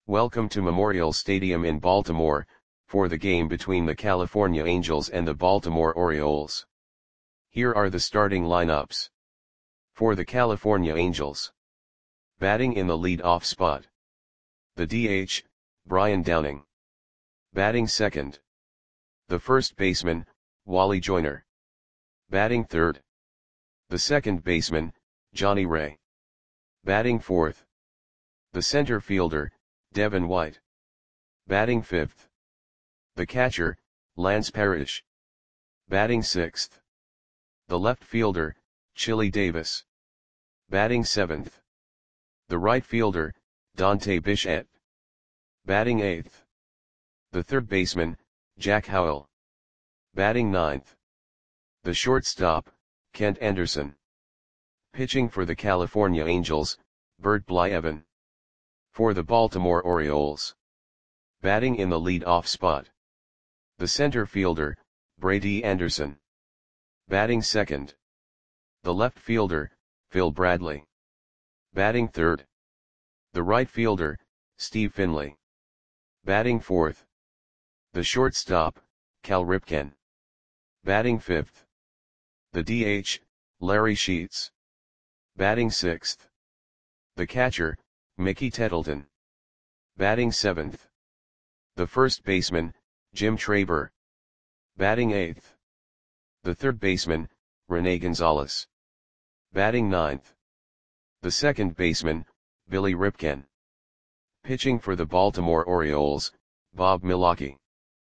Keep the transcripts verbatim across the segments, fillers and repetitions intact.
Welcome to Memorial Stadium in Baltimore, for the game between the California Angels and the Baltimore Orioles. Here are the starting lineups. For the California Angels. Batting in the lead-off spot. The D H, Brian Downing. Batting second. The first baseman, Wally Joyner. Batting third. The second baseman, Johnny Ray. Batting fourth. The center fielder, Devin White. Batting fifth. The catcher, Lance Parrish. Batting sixth. The left fielder, Chili Davis. Batting seventh. The right fielder, Dante Bichette. Batting eighth. The third baseman, Jack Howell. Batting ninth. The shortstop, Kent Anderson. Pitching for the California Angels, Bert Blyleven. For the Baltimore Orioles. Batting in the lead-off spot. The center fielder, Brady Anderson. Batting second. The left fielder, Phil Bradley. Batting third. The right fielder, Steve Finley. Batting fourth. The shortstop, Cal Ripken. Batting fifth. The D H, Larry Sheets. Batting sixth. The catcher, Mickey Tettleton. Batting seventh. The first baseman, Jim Traber. Batting eighth. The third baseman, Rene Gonzalez. Batting ninth. The second baseman, Billy Ripken. Pitching for the Baltimore Orioles, Bob Milwaukee.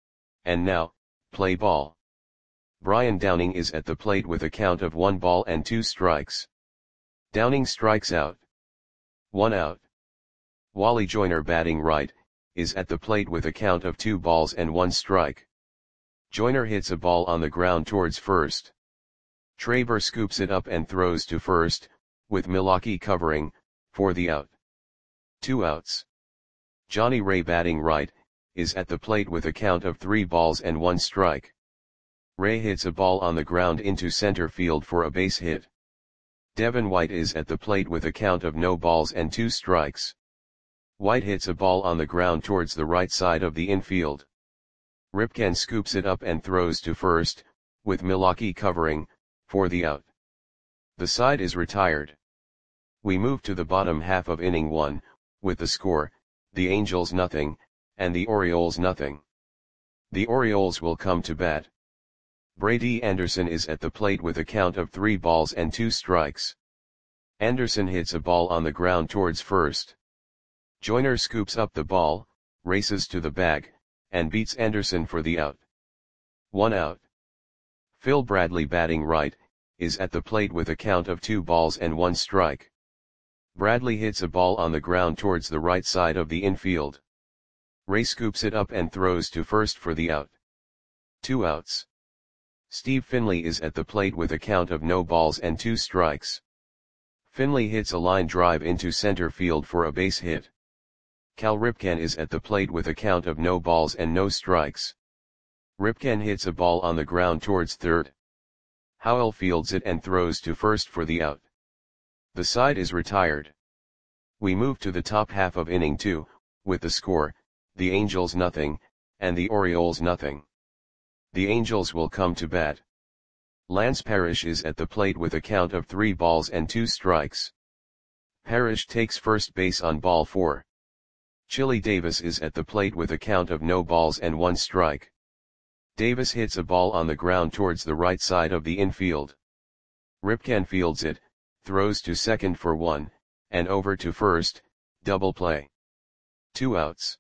And now, play ball. Brian Downing is at the plate with a count of one ball and two strikes. Downing strikes out. One out. Wally Joyner, batting right, is at the plate with a count of two balls and one strike. Joyner hits a ball on the ground towards first. Traber scoops it up and throws to first, with Milwaukee covering, for the out. Two outs. Johnny Ray, batting right, is at the plate with a count of three balls and one strike. Ray hits a ball on the ground into center field for a base hit. Devin White is at the plate with a count of no balls and two strikes. White hits a ball on the ground towards the right side of the infield. Ripken scoops it up and throws to first, with Milwaukee covering, for the out. The side is retired. We move to the bottom half of inning one, with the score, the Angels nothing, and the Orioles nothing. The Orioles will come to bat. Brady Anderson is at the plate with a count of three balls and two strikes. Anderson hits a ball on the ground towards first. Joyner scoops up the ball, races to the bag, and beats Anderson for the out. One out. Phil Bradley, batting right, is at the plate with a count of two balls and one strike. Bradley hits a ball on the ground towards the right side of the infield. Ray scoops it up and throws to first for the out. Two outs. Steve Finley is at the plate with a count of no balls and two strikes. Finley hits a line drive into center field for a base hit. Cal Ripken is at the plate with a count of no balls and no strikes. Ripken hits a ball on the ground towards third. Howell fields it and throws to first for the out. The side is retired. We move to the top half of inning two, with the score, the Angels nothing, and the Orioles nothing. The Angels will come to bat. Lance Parrish is at the plate with a count of three balls and two strikes. Parrish takes first base on ball four. Chili Davis is at the plate with a count of no balls and one strike. Davis hits a ball on the ground towards the right side of the infield. Ripken fields it, throws to second for one, and over to first, double play. Two outs.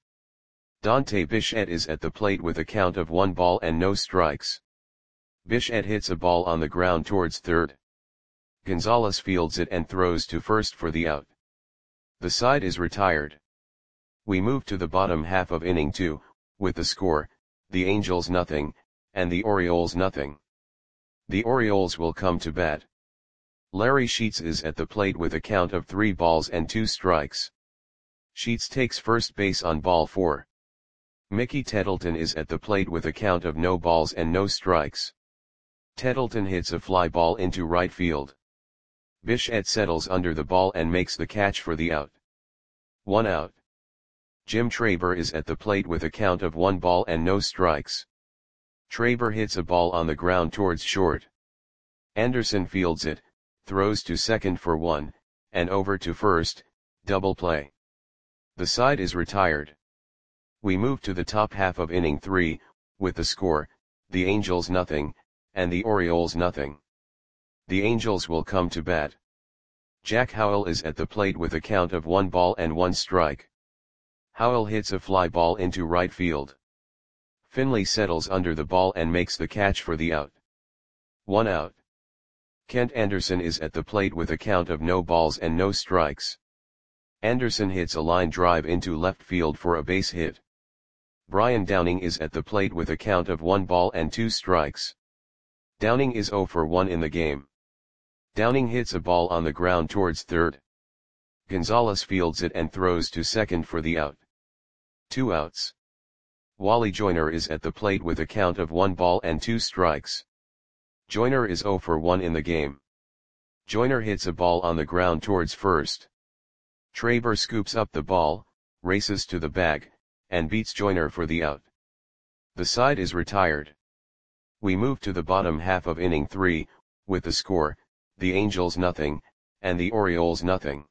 Dante Bichette is at the plate with a count of one ball and no strikes. Bichette hits a ball on the ground towards third. Gonzalez fields it and throws to first for the out. The side is retired. We move to the bottom half of inning two, with the score, the Angels nothing, and the Orioles nothing. The Orioles will come to bat. Larry Sheets is at the plate with a count of three balls and two strikes. Sheets takes first base on ball four. Mickey Tettleton is at the plate with a count of no balls and no strikes. Tettleton hits a fly ball into right field. Bichette settles under the ball and makes the catch for the out. One out. Jim Traber is at the plate with a count of one ball and no strikes. Traber hits a ball on the ground towards short. Anderson fields it, throws to second for one, and over to first, double play. The side is retired. We move to the top half of inning three, with the score, the Angels nothing, and the Orioles nothing. The Angels will come to bat. Jack Howell is at the plate with a count of one ball and one strike. Howell hits a fly ball into right field. Finley settles under the ball and makes the catch for the out. One out. Kent Anderson is at the plate with a count of no balls and no strikes. Anderson hits a line drive into left field for a base hit. Brian Downing is at the plate with a count of one ball and two strikes. Downing is zero for one in the game. Downing hits a ball on the ground towards third. Gonzalez fields it and throws to second for the out. Two outs. Wally Joyner is at the plate with a count of one ball and two strikes. Joyner is zero for one in the game. Joyner hits a ball on the ground towards first. Traber scoops up the ball, races to the bag, and beats Joyner for the out. The side is retired. We move to the bottom half of inning three, with the score, the Angels nothing, and the Orioles nothing.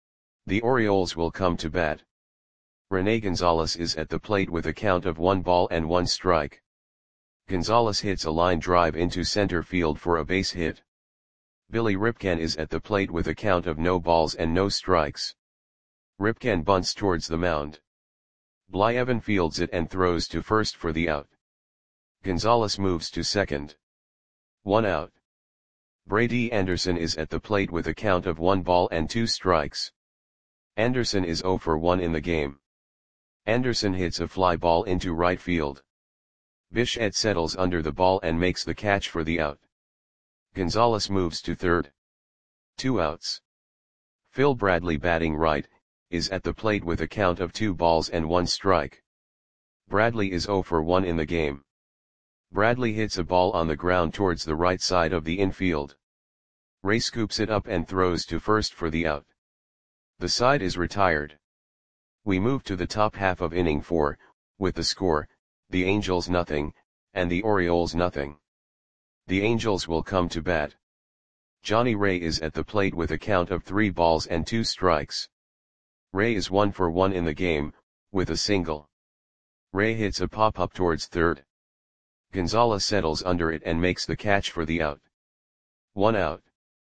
The Orioles will come to bat. Rene Gonzalez is at the plate with a count of one ball and one strike. Gonzalez hits a line drive into center field for a base hit. Billy Ripken is at the plate with a count of no balls and no strikes. Ripken bunts towards the mound. Blyevin fields it and throws to first for the out. Gonzalez moves to second. One out. Brady Anderson is at the plate with a count of one ball and two strikes. Anderson is zero for one in the game. Anderson hits a fly ball into right field. Bichette settles under the ball and makes the catch for the out. Gonzalez moves to third. Two outs. Phil Bradley, batting right, is at the plate with a count of two balls and one strike. Bradley is zero for one in the game. Bradley hits a ball on the ground towards the right side of the infield. Ray scoops it up and throws to first for the out. The side is retired. We move to the top half of inning four, with the score, the Angels nothing, and the Orioles nothing. The Angels will come to bat. Johnny Ray is at the plate with a count of three balls and two strikes. Ray is one for one in the game, with a single. Ray hits a pop-up towards third. Gonzalez settles under it and makes the catch for the out. One out.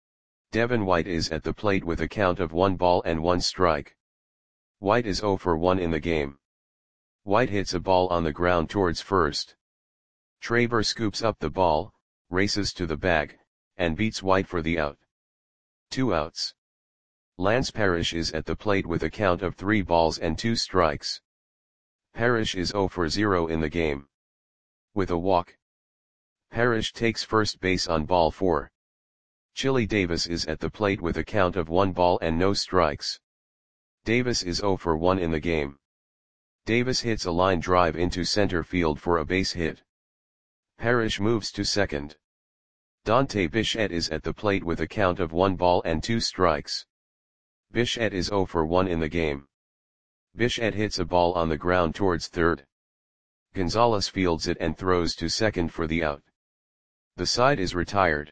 Devin White is at the plate with a count of one ball and one strike. White is zero for one in the game. White hits a ball on the ground towards first. Traber scoops up the ball, races to the bag, and beats White for the out. Two outs. Lance Parrish is at the plate with a count of three balls and two strikes. Parrish is zero for zero in the game. With a walk. Parrish takes first base on ball four. Chili Davis is at the plate with a count of one ball and no strikes. Davis is zero for one in the game. Davis hits a line drive into center field for a base hit. Parrish moves to second. Dante Bichette is at the plate with a count of one ball and two strikes. Bichette is zero for one in the game. Bichette hits a ball on the ground towards third. Gonzalez fields it and throws to second for the out. The side is retired.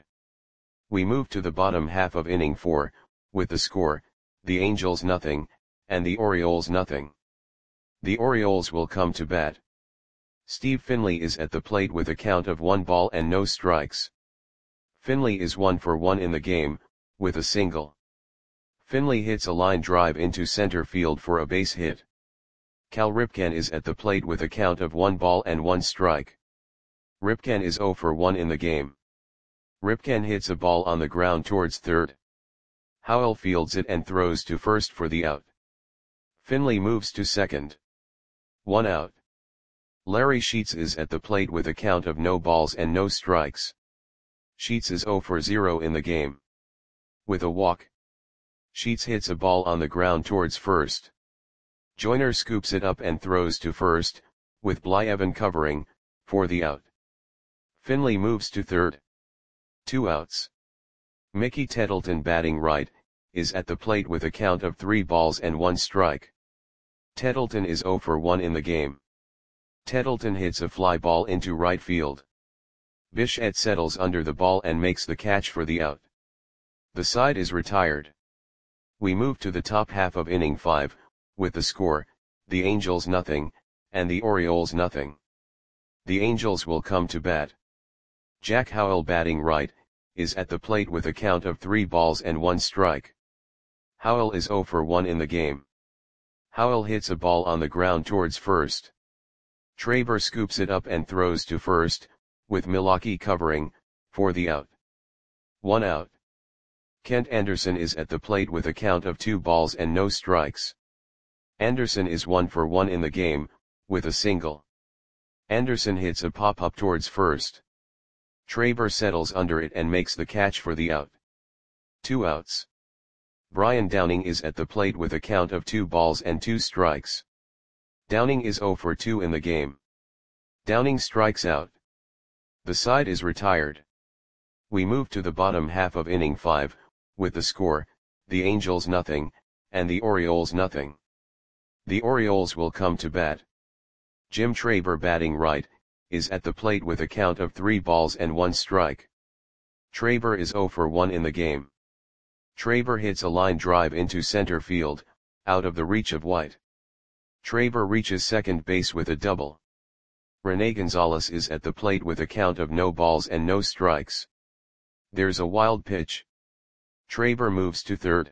We move to the bottom half of inning four, with the score, the Angels nothing, and the Orioles nothing. The Orioles will come to bat. Steve Finley is at the plate with a count of one ball and no strikes. Finley is one for one in the game, with a single. Finley hits a line drive into center field for a base hit. Cal Ripken is at the plate with a count of one ball and one strike. Ripken is zero for one in the game. Ripken hits a ball on the ground towards third. Howell fields it and throws to first for the out. Finley moves to second. One out. Larry Sheets is at the plate with a count of no balls and no strikes. Sheets is zero for zero in the game. With a walk. Sheets hits a ball on the ground towards first. Joyner scoops it up and throws to first, with Blyevin covering, for the out. Finley moves to third. Two outs. Mickey Tettleton, batting right, is at the plate with a count of three balls and one strike. Tettleton is zero for one in the game. Tettleton hits a fly ball into right field. Bichette settles under the ball and makes the catch for the out. The side is retired. We move to the top half of inning five, with the score, the Angels nothing, and the Orioles nothing. The Angels will come to bat. Jack Howell, batting right, is at the plate with a count of three balls and one strike. Howell is zero for one in the game. Howell hits a ball on the ground towards first. Traber scoops it up and throws to first, with Milwaukee covering, for the out. One out. Kent Anderson is at the plate with a count of two balls and no strikes. Anderson is one for one in the game, with a single. Anderson hits a pop-up towards first. Traber settles under it and makes the catch for the out. Two outs. Brian Downing is at the plate with a count of two balls and two strikes. Downing is zero for two in the game. Downing strikes out. The side is retired. We move to the bottom half of inning five, with the score, the Angels nothing, and the Orioles nothing. The Orioles will come to bat. Jim Traber, batting right, is at the plate with a count of three balls and one strike. Traber is zero for one in the game. Traber hits a line drive into center field, out of the reach of White. Traber reaches second base with a double. Rene Gonzalez is at the plate with a count of no balls and no strikes. There's a wild pitch. Traber moves to third.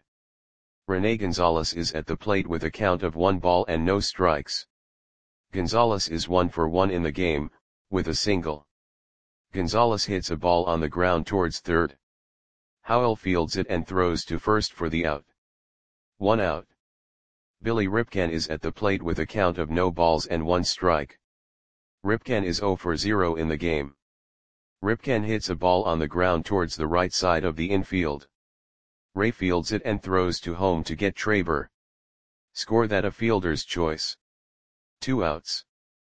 Rene Gonzalez is at the plate with a count of one ball and no strikes. Gonzalez is one for one in the game, with a single. Gonzalez hits a ball on the ground towards third. Howell fields it and throws to first for the out. One out. Billy Ripken is at the plate with a count of no balls and one strike. Ripken is zero for zero in the game. Ripken hits a ball on the ground towards the right side of the infield. Ray fields it and throws to home to get Traber. Score that a fielder's choice. Two outs.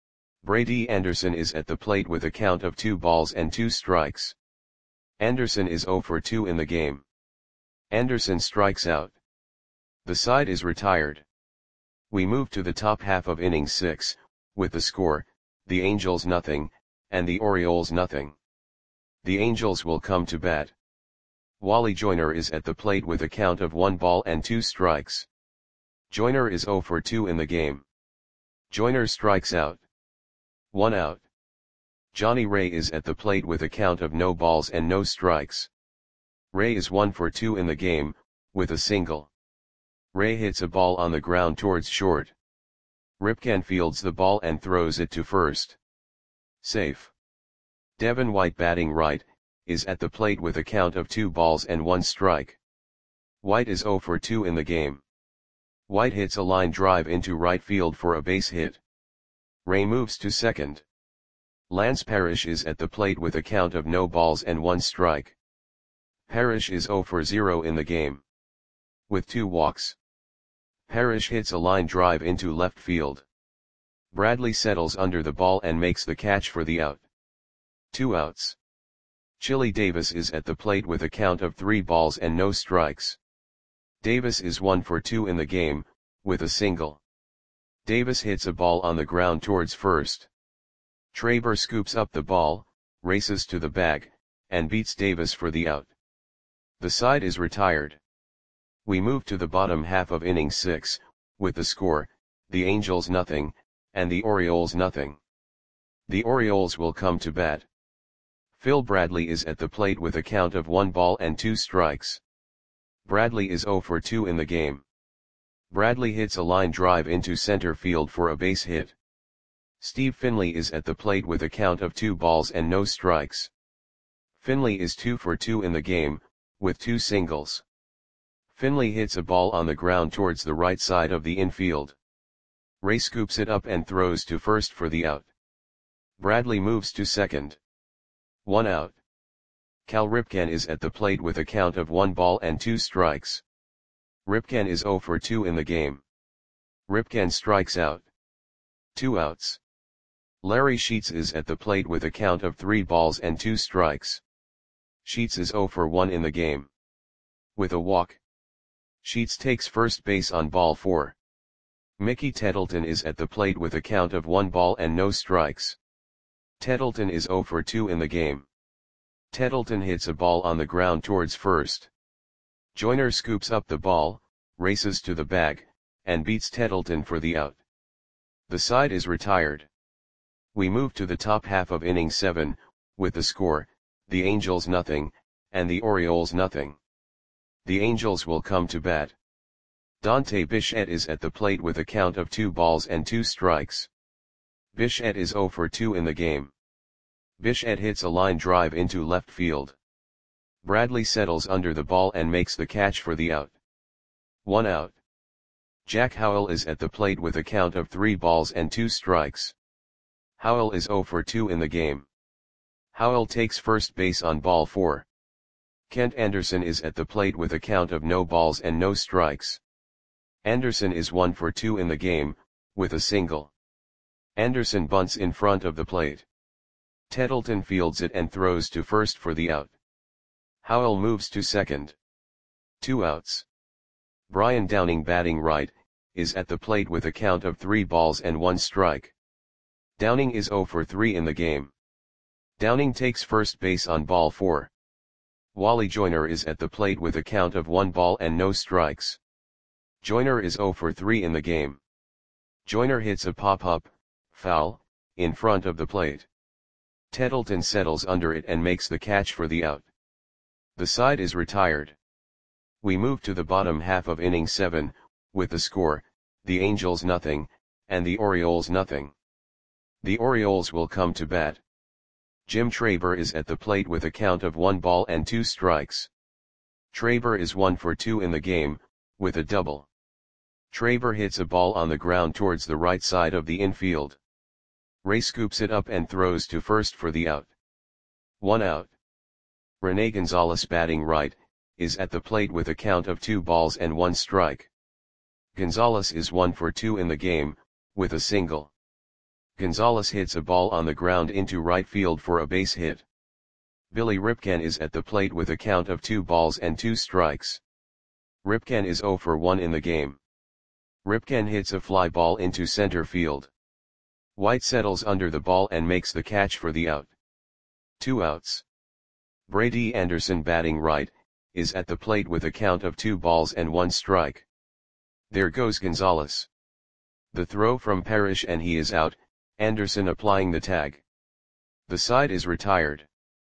Brady Anderson is at the plate with a count of two balls and two strikes. Anderson is zero for two in the game. Anderson strikes out. The side is retired. We move to the top half of inning six, with the score, the Angels nothing, and the Orioles nothing. The Angels will come to bat. Wally Joyner is at the plate with a count of one ball and two strikes. Joyner is zero for two in the game. Joyner strikes out. One out. Johnny Ray is at the plate with a count of no balls and no strikes. Ray is one for two in the game, with a single. Ray hits a ball on the ground towards short. Ripken fields the ball and throws it to first. Safe. Devin White, batting right, is at the plate with a count of two balls and one strike. White is zero for two in the game. White hits a line drive into right field for a base hit. Ray moves to second. Lance Parrish is at the plate with a count of no balls and one strike. Parrish is zero for zero in the game. With two walks. Parrish hits a line drive into left field. Bradley settles under the ball and makes the catch for the out. Two outs. Chili Davis is at the plate with a count of three balls and no strikes. Davis is one for two in the game, with a single. Davis hits a ball on the ground towards first. Traber scoops up the ball, races to the bag, and beats Davis for the out. The side is retired. We move to the bottom half of inning six, with the score, the Angels nothing, and the Orioles nothing. The Orioles will come to bat. Phil Bradley is at the plate with a count of one ball and two strikes. Bradley is zero for two in the game. Bradley hits a line drive into center field for a base hit. Steve Finley is at the plate with a count of two balls and no strikes. Finley is two for two in the game, with two singles. Finley hits a ball on the ground towards the right side of the infield. Ray scoops it up and throws to first for the out. Bradley moves to second. One out. Cal Ripken is at the plate with a count of one ball and two strikes. Ripken is zero for two in the game. Ripken strikes out. Two outs. Larry Sheets is at the plate with a count of three balls and two strikes. Sheets is zero for one in the game. With a walk. Sheets takes first base on ball four. Mickey Tettleton is at the plate with a count of one ball and no strikes. Tettleton is zero for two in the game. Tettleton hits a ball on the ground towards first. Joyner scoops up the ball, races to the bag, and beats Tettleton for the out. The side is retired. We move to the top half of inning seven, with the score, the Angels nothing, and the Orioles nothing. The Angels will come to bat. Dante Bichette is at the plate with a count of two balls and two strikes. Bichette is zero for two in the game. Bichette hits a line drive into left field. Bradley settles under the ball and makes the catch for the out. One out. Jack Howell is at the plate with a count of three balls and two strikes. Howell is zero for two in the game. Howell takes first base on ball four. Kent Anderson is at the plate with a count of no balls and no strikes. Anderson is one for two in the game, with a single. Anderson bunts in front of the plate. Tettleton fields it and throws to first for the out. Howell moves to second. Two outs. Brian Downing, batting right, is at the plate with a count of three balls and one strike. Downing is zero for three in the game. Downing takes first base on ball four. Wally Joyner is at the plate with a count of one ball and no strikes. Joyner is zero for three in the game. Joyner hits a pop-up, foul, in front of the plate. Tettleton settles under it and makes the catch for the out. The side is retired. We move to the bottom half of inning seven, with the score, the Angels nothing, and the Orioles nothing. The Orioles will come to bat. Jim Traber is at the plate with a count of one ball and two strikes. Traber is one for two in the game, with a double. Traber hits a ball on the ground towards the right side of the infield. Ray scoops it up and throws to first for the out. One out. Rene Gonzalez, batting right, is at the plate with a count of two balls and one strike. Gonzalez is one for two in the game, with a single. Gonzalez hits a ball on the ground into right field for a base hit. Billy Ripken is at the plate with a count of two balls and two strikes. Ripken is zero for one in the game. Ripken hits a fly ball into center field. White settles under the ball and makes the catch for the out. Two outs. Brady Anderson, batting right, is at the plate with a count of two balls and one strike. There goes Gonzalez. The throw from Parrish and he is out, Anderson applying the tag. The side is retired.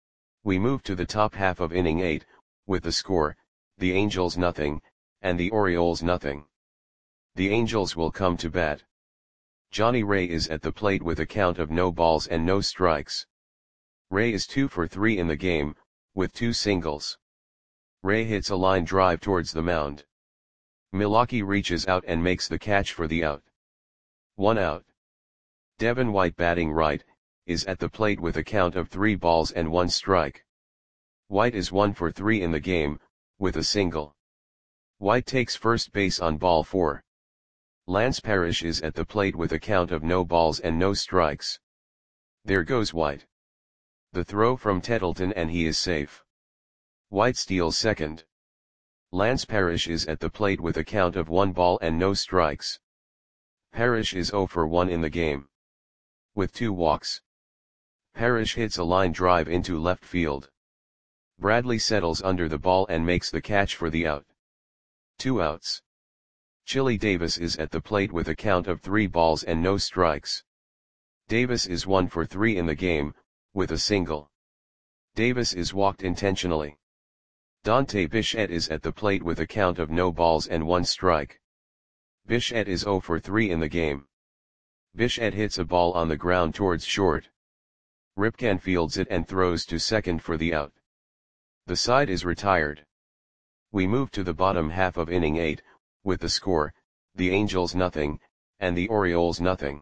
We move to the top half of inning eight, with the score, the Angels nothing, and the Orioles nothing. The Angels will come to bat. Johnny Ray is at the plate with a count of no balls and no strikes. Ray is two for three in the game, with two singles. Ray hits a line drive towards the mound. Milwaukee reaches out and makes the catch for the out. One out. Devin White, batting right, is at the plate with a count of three balls and one strike. White is one for three in the game, with a single. White takes first base on ball four. Lance Parrish is at the plate with a count of no balls and no strikes. There goes White. The throw from Tettleton and he is safe. White steals second. Lance Parrish is at the plate with a count of one ball and no strikes. Parrish is zero for one in the game. With two walks. Parrish hits a line drive into left field. Bradley settles under the ball and makes the catch for the out. Two outs. Chili Davis is at the plate with a count of three balls and no strikes. Davis is one for three in the game, with a single. Davis is walked intentionally. Dante Bichette is at the plate with a count of no balls and one strike. Bichette is zero for three in the game. Bichette hits a ball on the ground towards short. Ripken fields it and throws to second for the out. The side is retired. We move to the bottom half of inning eight, with the score, the Angels nothing, and the Orioles nothing.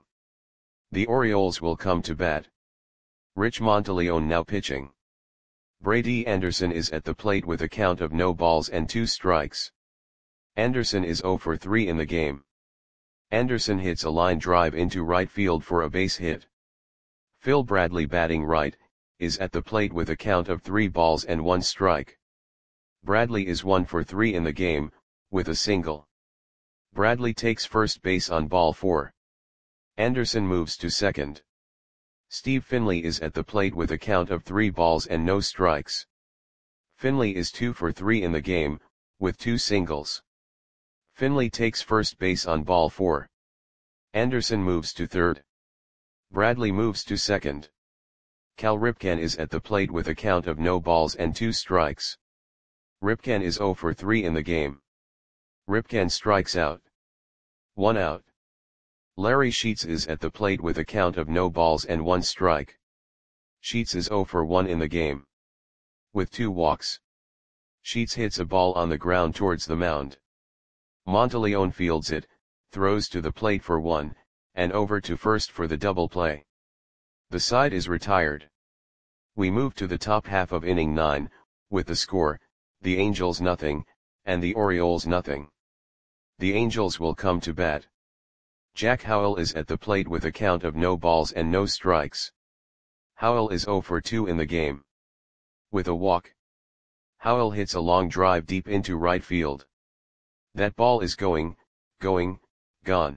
The Orioles will come to bat. Rich Monteleone now pitching. Brady Anderson is at the plate with a count of no balls and two strikes. Anderson is zero for three in the game. Anderson hits a line drive into right field for a base hit. Phil Bradley, batting right, is at the plate with a count of three balls and one strike. Bradley is one for three in the game, with a single. Bradley takes first base on ball four. Anderson moves to second. Steve Finley is at the plate with a count of three balls and no strikes. Finley is two for three in the game, with two singles. Finley takes first base on ball four. Anderson moves to third. Bradley moves to second. Cal Ripken is at the plate with a count of no balls and two strikes. Ripken is zero for three in the game. Ripken strikes out. One out. Larry Sheets is at the plate with a count of no balls and one strike. Sheets is zero for one in the game. With two walks. Sheets hits a ball on the ground towards the mound. Monteleone fields it, throws to the plate for one, and over to first for the double play. The side is retired. We move to the top half of inning nine, with the score, the Angels nothing, and the Orioles nothing. The Angels will come to bat. Jack Howell is at the plate with a count of no balls and no strikes. Howell is zero for two in the game. With a walk. Howell hits a long drive deep into right field. That ball is going, going, gone.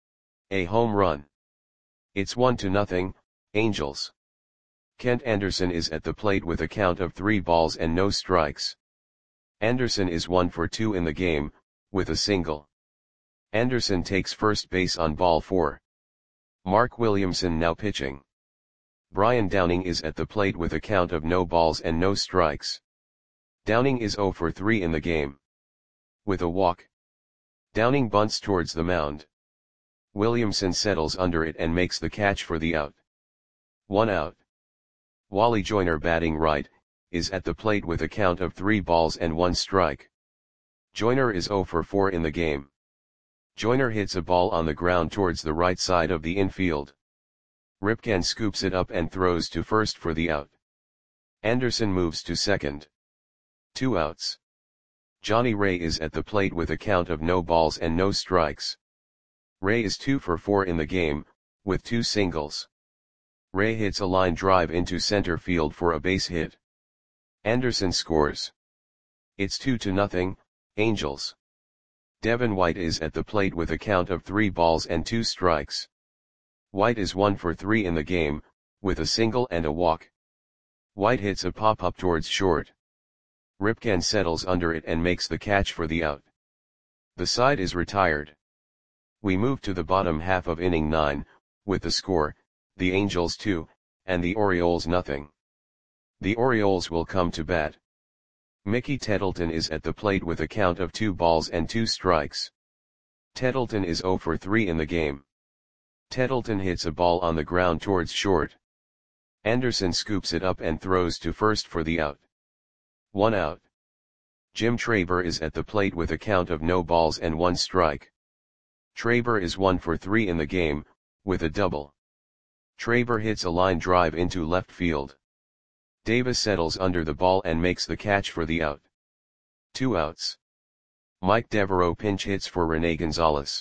A home run. It's one to nothing, Angels. Kent Anderson is at the plate with a count of three balls and no strikes. Anderson is one for two in the game, with a single. Anderson takes first base on ball four. Mark Williamson now pitching. Brian Downing is at the plate with a count of no balls and no strikes. Downing is zero for three in the game. With a walk. Downing bunts towards the mound. Williamson settles under it and makes the catch for the out. One out. Wally Joyner, batting right, is at the plate with a count of three balls and one strike. Joyner is zero for four in the game. Joyner hits a ball on the ground towards the right side of the infield. Ripken scoops it up and throws to first for the out. Anderson moves to second. Two outs. Johnny Ray is at the plate with a count of no balls and no strikes. Ray is two for four in the game, with two singles. Ray hits a line drive into center field for a base hit. Anderson scores. It's two to nothing, Angels. Devin White is at the plate with a count of three balls and two strikes. White is one for three in the game, with a single and a walk. White hits a pop-up towards short. Ripken settles under it and makes the catch for the out. The side is retired. We move to the bottom half of inning nine, with the score, the Angels two, and the Orioles nothing. The Orioles will come to bat. Mickey Tettleton is at the plate with a count of two balls and two strikes. Tettleton is zero for three in the game. Tettleton hits a ball on the ground towards short. Anderson scoops it up and throws to first for the out. One out. Jim Traber is at the plate with a count of no balls and one strike. Traber is one for three in the game, with a double. Traber hits a line drive into left field. Davis settles under the ball and makes the catch for the out. Two outs. Mike Devereaux pinch hits for Rene Gonzalez.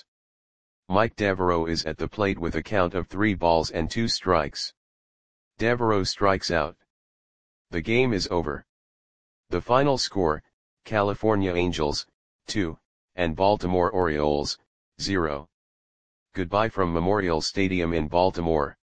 Mike Devereaux is at the plate with a count of three balls and two strikes. Devereaux strikes out. The game is over. The final score, California Angels, two, and Baltimore Orioles, zero. Goodbye from Memorial Stadium in Baltimore.